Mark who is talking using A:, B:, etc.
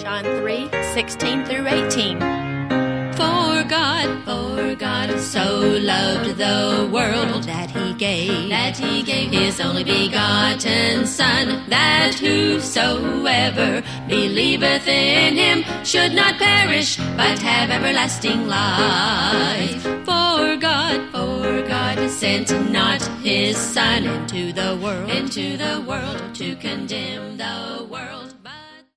A: John 3:16 through 18.
B: For God so loved the world that he gave his only begotten Son, that whosoever believeth in him should not perish, but have everlasting life. For God sent not his Son into the world to condemn the world,